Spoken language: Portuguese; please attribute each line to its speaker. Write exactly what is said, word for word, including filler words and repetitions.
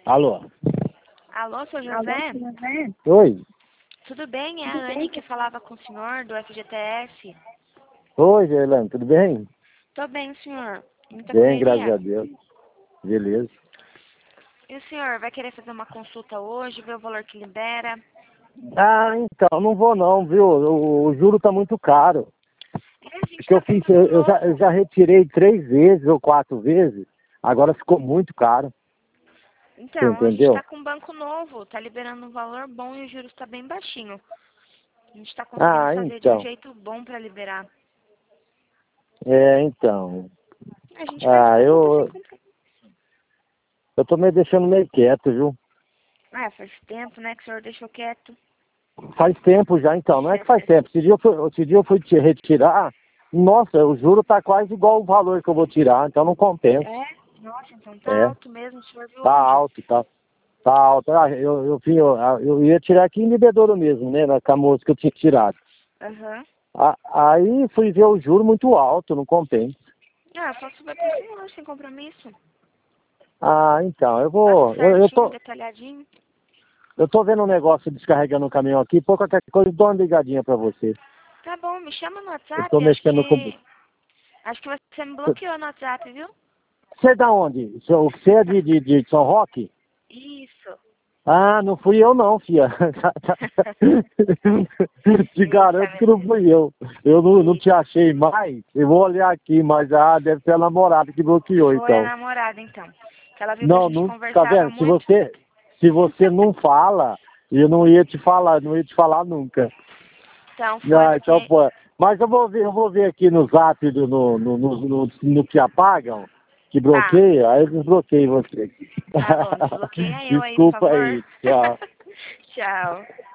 Speaker 1: Alô?
Speaker 2: Alô, seu José?
Speaker 3: Alô, José?
Speaker 1: Oi?
Speaker 2: Tudo bem? É a Anne que falava com o senhor do F G T S.
Speaker 1: Oi, Gerlane, tudo bem?
Speaker 2: Tô bem, senhor. Muita
Speaker 1: Bem,
Speaker 2: correria.
Speaker 1: graças a Deus. Beleza.
Speaker 2: E o senhor vai querer fazer uma consulta hoje, ver o valor que libera?
Speaker 1: Ah, então, não vou não, viu? O, o juro tá muito caro.
Speaker 2: É, a gente
Speaker 1: Porque eu
Speaker 2: tá com
Speaker 1: fiz,
Speaker 2: banco
Speaker 1: eu, eu já,
Speaker 2: novo.
Speaker 1: eu já retirei três vezes ou quatro vezes, agora ficou muito caro. Você
Speaker 2: Então, a gente
Speaker 1: entendeu?
Speaker 2: tá com um banco novo, tá liberando um valor bom e o juros tá bem baixinho. A gente tá conseguindo
Speaker 1: Ah,
Speaker 2: fazer de um
Speaker 1: então.
Speaker 2: jeito bom pra liberar.
Speaker 1: É, então.
Speaker 2: A gente faz
Speaker 1: Ah,
Speaker 2: consulta sem
Speaker 1: eu,
Speaker 2: compromisso.
Speaker 1: eu tô me deixando meio quieto, viu?
Speaker 2: Ah, faz tempo, né, que o senhor deixou quieto.
Speaker 1: Faz tempo já, então. Não é que faz tempo. Esse dia eu fui, esse dia eu fui te retirar. Nossa, o juro tá quase igual o valor que eu vou tirar, então não compensa.
Speaker 2: É? Nossa, então tá
Speaker 1: É,
Speaker 2: alto mesmo, o senhor viu
Speaker 1: tá
Speaker 2: onde?
Speaker 1: alto, tá, tá alto. Ah, eu, eu, vim, eu, eu ia tirar aqui em Bebedouro mesmo, né? Na camoça que eu tinha tirado.
Speaker 2: Aham.
Speaker 1: Ah, aí fui ver o juro muito alto, não compensa.
Speaker 2: Ah, só subir pro senhor, sem compromisso.
Speaker 1: Ah, então, eu
Speaker 2: Passa
Speaker 1: vou. Eu, eu
Speaker 2: certinho,
Speaker 1: tô.
Speaker 2: detalhadinho.
Speaker 1: Eu tô vendo um negócio descarregando o caminhão aqui, por qualquer coisa, eu dou uma ligadinha pra você.
Speaker 2: Tá bom, me chama no
Speaker 1: Eu tô
Speaker 2: WhatsApp, acho
Speaker 1: mexendo com.
Speaker 2: que... Acho que você me bloqueou no WhatsApp, viu?
Speaker 1: Você é da onde? Você é de, de, de São Roque?
Speaker 2: Isso.
Speaker 1: Ah, não fui eu não, filha. Te
Speaker 2: Eita,
Speaker 1: garanto que não
Speaker 2: menino.
Speaker 1: fui eu. Eu não, não te
Speaker 2: Eita.
Speaker 1: achei mais. Eu vou olhar aqui, mas ah, deve ser a namorada que bloqueou,
Speaker 2: Foi a
Speaker 1: então.
Speaker 2: namorada, então. Que ela viu que a
Speaker 1: Não,
Speaker 2: gente
Speaker 1: não, tá
Speaker 2: conversava
Speaker 1: vendo? Se
Speaker 2: muito.
Speaker 1: você, se você não fala, eu não ia te falar, não ia te falar nunca.
Speaker 2: Então, foi
Speaker 1: Ah, então,
Speaker 2: porque...
Speaker 1: pô. Mas eu vou ver, eu vou ver aqui no zap, do, no, no, no, no, no que apagam, que
Speaker 2: Tá,
Speaker 1: bloqueia, aí eu desbloqueio você.
Speaker 2: tá bom, desbloqueia eu aí, por
Speaker 1: Desculpa
Speaker 2: favor.
Speaker 1: aí, tchau.
Speaker 2: Tchau.